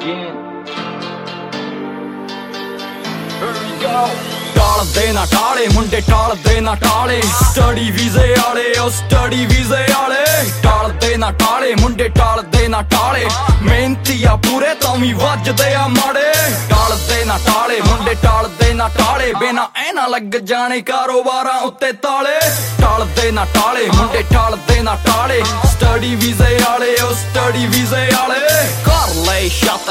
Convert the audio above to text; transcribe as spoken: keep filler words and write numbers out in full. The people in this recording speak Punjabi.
again. Here we go. ਟਾਲਦੇ ਨਾ ਟਾਲੇ ਮੁੰਡੇ ਟਾਲਦੇ ਨਾ ਟਾਲੇ ਸਟੱਡੀ ਵੀਜ਼ੇ ਵਾਲੇ ਉਹ ਸਟੱਡੀ ਵੀਜ਼ੇ ਵਾਲੇ ਟਾਲਦੇ ਨਾ ਟਾਲੇ ਮੁੰਡੇ ਟਾਲਦੇ ਨਾ ਟਾਲੇ ਮਿਹਨਤੀ ਆ ਪੂਰੇ ਤਾਂ ਵੀ ਵੱਜਦੇ ਆ ਮਾੜੇ ਟਾਲਦੇ ਨਾ ਟਾਲੇ ਮੁੰਡੇ ਟਾਲਦੇ ਨਾ ਟਾਲੇ ਬਿਨਾ ਐ ਨਾ ਲੱਗ ਜਾਣੇ ਕਾਰੋਬਾਰਾਂ ਉੱਤੇ ਤਾਲੇ ਟਾਲਦੇ ਨਾ ਟਾਲੇ ਮੁੰਡੇ ਟਾਲਦੇ ਨਾ ਟਾਲੇ ਸਟੱਡੀ ਵੀਜ਼ੇ ਵਾਲੇ ਉਹ ਸਟੱਡੀ ਵੀਜ਼ੇ ਵਾਲੇ ਕਰ ਲੈ ਛੱਤ